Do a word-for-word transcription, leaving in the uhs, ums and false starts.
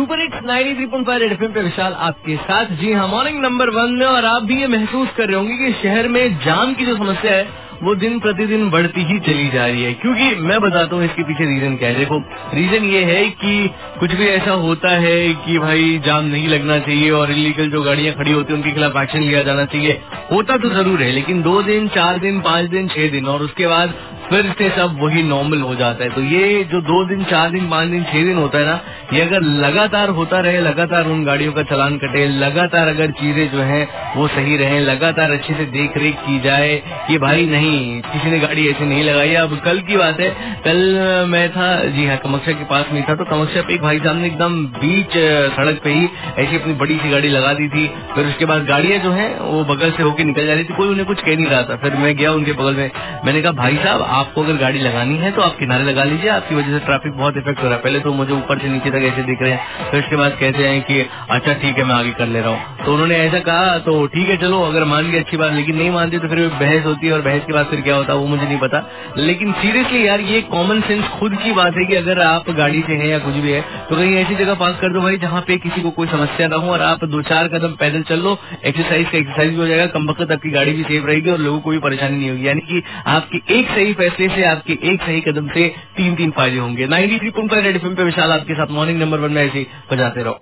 Super hits ninety three point five Red FM पे विशाल आपके साथ। जी हाँ, मॉर्निंग नंबर वन में। और आप भी ये महसूस कर रहे होंगे कि शहर में जाम की जो समस्या है वो दिन प्रतिदिन बढ़ती ही चली जा रही है। क्योंकि मैं बताता हूँ इसके पीछे रीजन क्या है। देखो, रीजन ये है कि कुछ भी ऐसा होता है कि भाई जाम नहीं लगना चाहिए और इलीगल जो गाड़ियां खड़ी होती है उनके खिलाफ एक्शन लिया जाना चाहिए। होता तो जरूर है, लेकिन दो दिन चार दिन पांच दिन छह दिन और उसके बाद फिर से सब वही नॉर्मल हो जाता है। तो ये जो दो दिन चार दिन पांच दिन छह दिन होता है ना, ये अगर लगातार होता रहे, लगातार उन गाड़ियों का चालान कटे, लगातार अगर चीजें जो है वो सही रहे, लगातार अच्छे से देख रेख की जाए कि भाई नहीं किसी ने गाड़ी ऐसे नहीं लगाई। अब कल की बात है, कल मैं था जी हाँ कमक्षा के पास में था, तो कमक्षा पे एक भाई साहब ने एकदम बीच सड़क पे ही ऐसी अपनी बड़ी सी गाड़ी लगा दी थी। फिर उसके बाद गाड़ियां जो है वो बगल से होके निकल जा रही थी, कोई उन्हें कुछ कह नहीं रहा था। फिर मैं गया उनके बगल में, मैंने कहा भाई साहब आपको अगर गाड़ी लगानी है तो आप किनारे लगा लीजिए, आपकी वजह से ट्रैफिक बहुत इफेक्ट हो रहा है। पहले तो मुझे ऊपर से नीचे तक ऐसे दिख रहे हैं, फिर उसके बाद कहते हैं कि अच्छा ठीक है मैं आगे कर ले रहा हूँ। तो उन्होंने ऐसा कहा तो ठीक है चलो, अगर मान गए अच्छी बात, लेकिन नहीं मानते तो फिर बहस होती है और बहस के बाद फिर क्या होता है वो मुझे नहीं पता। लेकिन सीरियसली यार, ये कॉमन सेंस खुद की बात है कि अगर आप गाड़ी से हैं या कुछ भी है तो कहीं ऐसी जगह पास कर दो भाई जहाँ पे किसी को कोई समस्या ना हो, और आप दो चार कदम पैदल चल लो, एक्सरसाइज का एक्सरसाइज भी हो जाएगा, कम वक्त आपकी गाड़ी भी सेफ रहेगी और लोगों को भी परेशानी नहीं होगी। यानी कि आपके एक सही फैसले से, आपके एक सही कदम से तीन तीन फायदे होंगे। Ninety three point five Red FM पे विशाल आपके साथ मॉर्निंग नंबर वन में ऐसे बजाते रहो।